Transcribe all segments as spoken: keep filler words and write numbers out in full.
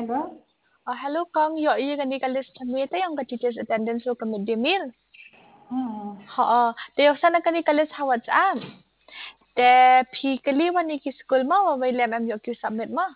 hello. Uh, hello Kong, yo iya kan di kalis chamita yung ka teachers attendance lo ka midday meal. Hmm. Ha, te yo sana kan di kalis ha WhatsApp. Te phi kali wani ki school ma wa mai lem am yo ki submit ma.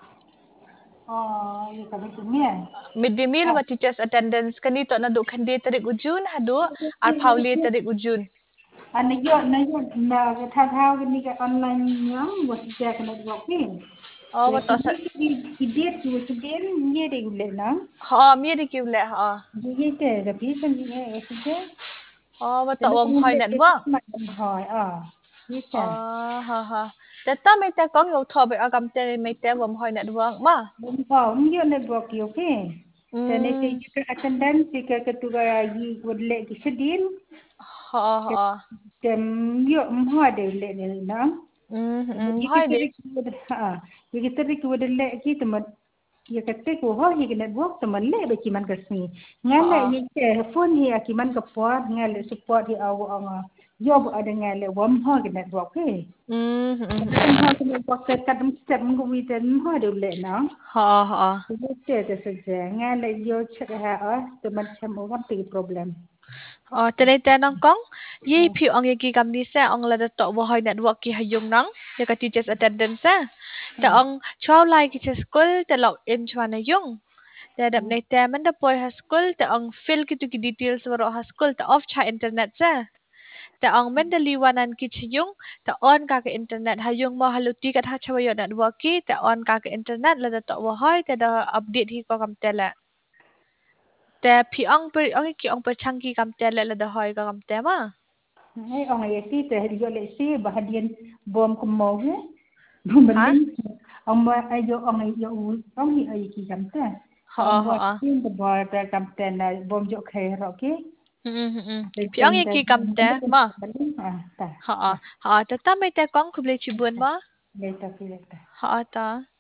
Oh, you kami tumia. Midday meal wa teachers attendance kani to na do kan di tarik ujun hadu ar pauli tarik ujun. Ano yo na yo na tha tha ni ka online yang was check na working. Oh, Ya wa to sa ki ki date tu ki date ni de le na. ha mi di ki le ha. Ye te da bi san ni e ki te. Oh, wa Te to na wam kung hoi le net ke wa. ma hoi a. Ye te. Ah, ha ha. Te ta mai te kong yo tho be agam te mai te wam hoi net wa ma. Bum pa um yo na work yo ke. Te ne te Hmm. ka attendance ka ka tu ga yi ko le ki sedin. Ha ha. Tem yo mha de le ne na. Hmm, hmm. Hoi di. Yigitari ha yigitari ko le ki tamat yikatte ko ho hignet bok taman le be kiman kasni ngale Ha. ni te phone hi akiman ka pot ngale support hi aw anga job ada ngale wam ho gnet bok ke Hmm, hmm, tam hmm. ho gnet bok te kadam step ngu wi te ho de le na Ha ha. te te se je ngale yo chha ha a taman cham o gam ti problem Ờ, từ đây tên ông con, yi phiêu ông yi gam ni sa ông là đặt tổ vô hồi network ki hayung nang, ya ka teachers attendance sa. Ta ông chow lai ki cha school ta log in chwa na yung. Ta dap nei ta man da boy ha school ta ông fill ki tu ki details waro ha school ta off cha internet sa. Ta ông man da liwanan ki cha yung ta on ka ka internet hayung mo haluti ka ha chawa yo network ki ta on ka ka internet la da tổ vô hồi ta da update hi ko kam ta la. Te phi ong per ong ki ong per chang ki kam te le la da hoi ka kam te ma. ai ong ai ti te yo le si bahadian bom ko mo he Ha? Bumalik ông ba ai vô ông ấy vô ông ấy ai kỳ cảm ta ông Ho ba ho. tin the boy ta cảm ta là bom chỗ khe rồi cái Mm mm. cái Phi ong chân ta ki kam te ma. balik à ta Ha ta ha. Ta ta me te kong ku ble chi bun ma. đây ta kia ta Ha ta.